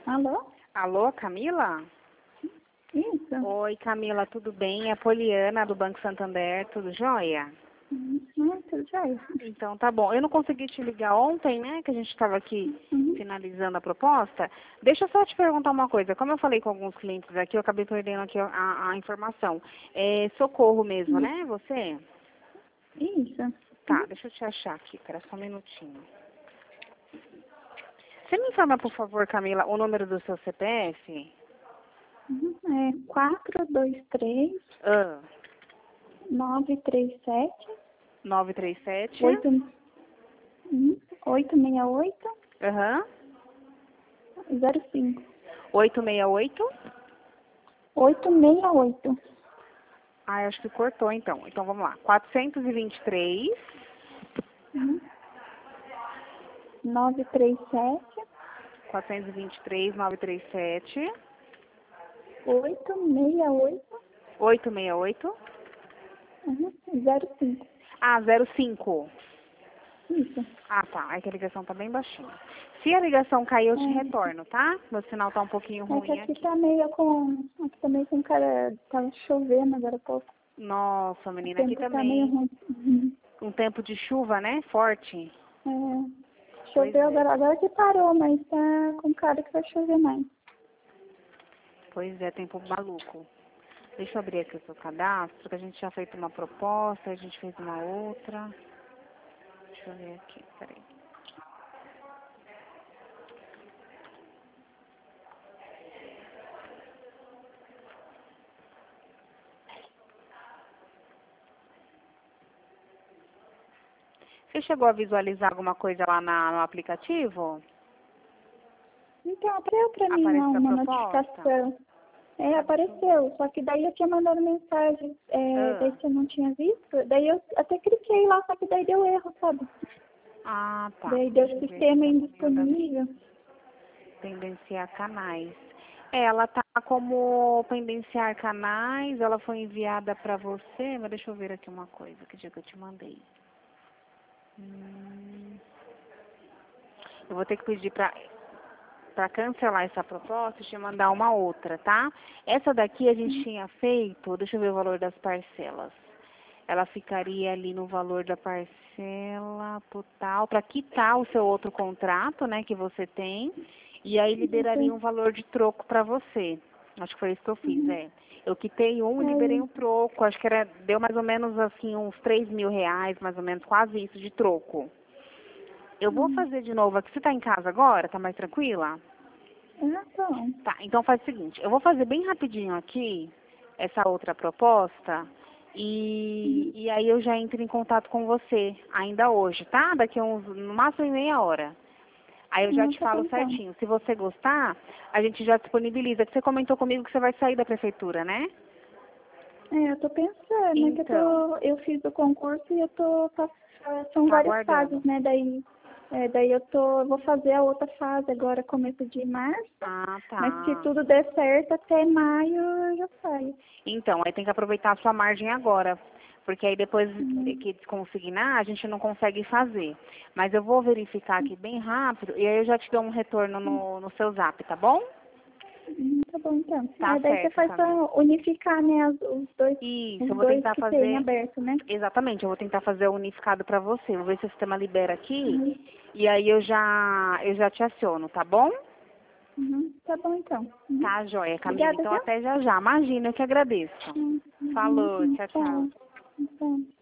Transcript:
Alô? Alô, Camila? Isso? Oi, Camila, tudo bem? É a Poliana, do Banco Santander, tudo jóia? Tudo jóia. Então, tá bom. Eu não consegui te ligar ontem, né, que a gente estava aqui finalizando a proposta. Deixa eu só te perguntar uma coisa. Como eu falei com alguns clientes aqui, eu acabei perdendo aqui a informação. É Socorro mesmo, né, você? Isso. Tá, deixa eu te achar aqui, espera só um minutinho. Você me informa, por favor, Camila, o número do seu CPF? É 423 Ah, 937 937. 868 Aham. 05. 868? 868. Ah, eu acho que cortou então. Então vamos lá. 423. 937 423 937 868 868. 05. Ah, 05. Isso. Ah, tá. É que a ligação tá bem baixinha. Se a ligação cair, eu te retorno, tá? Meu sinal tá um pouquinho É que ruim aqui aqui. tá meio com. Aqui tá meio com cara. Tava chovendo agora há pouco. Nossa, O menina, aqui tempo tá meio também. ruim. Um tempo de chuva, né? Forte. É, Pois choveu é. agora que parou, mas tá com cara que vai chover mais. Pois é, tempo maluco. Deixa eu abrir aqui o seu cadastro, que a gente já fez uma proposta, a gente fez uma outra. Deixa eu ver aqui, peraí. Você chegou a visualizar alguma coisa lá no aplicativo? Então, apareceu pra mim lá Apareceu a uma proposta? notificação. É, apareceu, só que daí eu tinha mandado mensagem, daí você não tinha visto, daí eu até cliquei lá, só que daí deu erro, sabe? Ah, tá. Daí deu Deixa eu ver aqui, sistema tá comigo aqui. indisponível. Pendenciar canais. É, ela tá como pendenciar canais, ela foi enviada pra você, mas deixa eu ver aqui uma coisa, que dia que eu te mandei. Eu vou ter que pedir para cancelar essa proposta e te mandar uma outra, tá? Essa daqui a gente tinha feito, deixa eu ver o valor das parcelas. Ela ficaria ali no valor da parcela total para quitar o seu outro contrato, né, que você tem, e aí liberaria um valor de troco para você. Acho que foi isso que eu fiz, é. Eu quitei um e liberei um troco, acho que deu mais ou menos assim uns R$ 3.000, mais ou menos, quase isso de troco. Eu vou fazer de novo aqui. Você está em casa agora? Tá mais tranquila? Então, Tá, então faz o seguinte. Eu vou fazer bem rapidinho aqui essa outra proposta e aí eu já entro em contato com você ainda hoje, tá? Daqui a no máximo meia hora. Aí eu já te tá bom falo então. certinho. Se você gostar, a gente já disponibiliza. Que você comentou comigo que você vai sair da prefeitura, né? Eu tô pensando, né, que Então, eu fiz o concurso e são tá várias aguardando. fases, né, daí eu vou fazer a outra fase agora, começo de março, Ah, mas se tá. tudo der certo, até maio eu já saio. Então, aí tem que aproveitar a sua margem agora, porque aí depois que desconsignar, a gente não consegue fazer. Mas eu vou verificar aqui bem rápido e aí eu já te dou um retorno no seu zap, tá bom? Tá bom então. Tá Daí você certo, faz Camila. pra unificar, né, Isso, os eu vou dois tentar que tem fazer. aberto, né? Exatamente, eu vou tentar fazer o unificado pra você. Vou ver se o sistema libera aqui e aí eu já te aciono, tá bom? Tá bom então. Tá, joia, Camila. Obrigada, Então viu? até já já. Imagina, eu que agradeço. Falou, tchau, tchau. Tchau. Tchau.